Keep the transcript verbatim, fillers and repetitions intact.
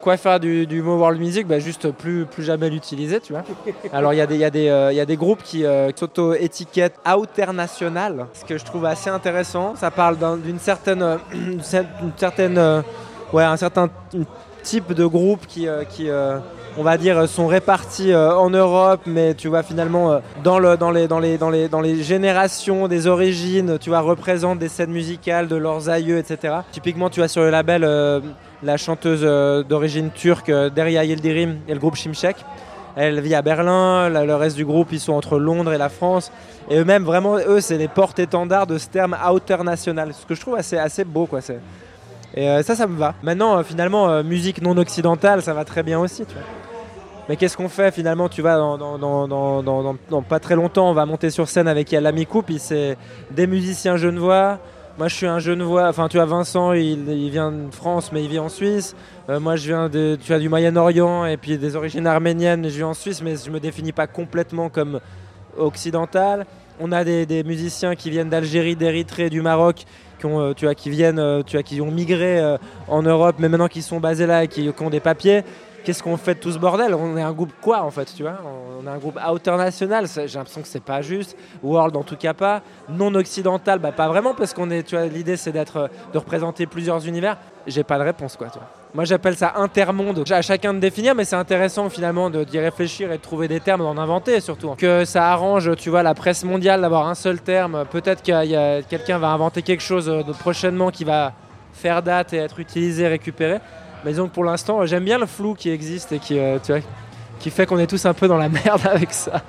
Quoi faire du, du mot world music? Bah juste plus, plus jamais l'utiliser, tu vois. Alors il y a des, y a des, euh, y a des groupes qui euh, s'auto-étiquettent outernational, ce que je trouve assez intéressant. Ça parle d'un- d'une certaine, euh, une certaine, euh, ouais, un certain type de groupe qui, euh, qui euh, on va dire, sont répartis euh, en Europe, mais tu vois finalement euh, dans, le, dans, les, dans, les, dans, les, dans les générations des origines, tu vois, représentent des scènes musicales de leurs aïeux, et cetera. Typiquement, tu vois sur le label euh, la chanteuse euh, d'origine turque euh, Derya Yildirim et le groupe Şimşek. Elle vit à Berlin, la- le reste du groupe ils sont entre Londres et la France. Et eux-mêmes, vraiment, eux, c'est les porte-étendards de ce terme outernational, ce que je trouve assez, assez beau, quoi. C'est... Et euh, ça, ça me va. Maintenant, euh, finalement, euh, musique non occidentale, ça va très bien aussi, tu vois. Mais qu'est-ce qu'on fait finalement? Tu vois, dans, dans, dans, dans, dans- dans- dans pas très longtemps, on va monter sur scène avec Yalami Coupe. Il c'est des musiciens genevois. Moi, je suis un genevois. Enfin, tu vois, Vincent, il, il vient de France, mais il vit en Suisse. Euh, moi, je viens de, tu vois, du Moyen-Orient et puis des origines arméniennes. Je vis en Suisse, mais je me définis pas complètement comme occidental. On a des, des musiciens qui viennent d'Algérie, d'Érythrée, du Maroc, qui ont, euh, tu vois, qui viennent, euh, tu vois, qui ont migré euh, en Europe, mais maintenant qui sont basés là et qui, qui ont des papiers. Qu'est-ce qu'on fait de tout ce bordel? On est un groupe quoi en fait, tu vois? On est un groupe international, j'ai l'impression que c'est pas juste. World en tout cas pas. Non occidental, bah pas vraiment parce qu'on est, tu vois, l'idée c'est d'être, de représenter plusieurs univers. J'ai pas de réponse quoi, tu vois. Moi j'appelle ça intermonde. À chacun de définir, mais c'est intéressant finalement de, d'y réfléchir et de trouver des termes, d'en inventer surtout. Que ça arrange, tu vois, la presse mondiale d'avoir un seul terme. Peut-être qu'il y a, quelqu'un va inventer quelque chose de prochainement qui va faire date et être utilisé, récupéré. Mais disons que pour l'instant, j'aime bien le flou qui existe et qui, euh, tu vois, qui fait qu'on est tous un peu dans la merde avec ça.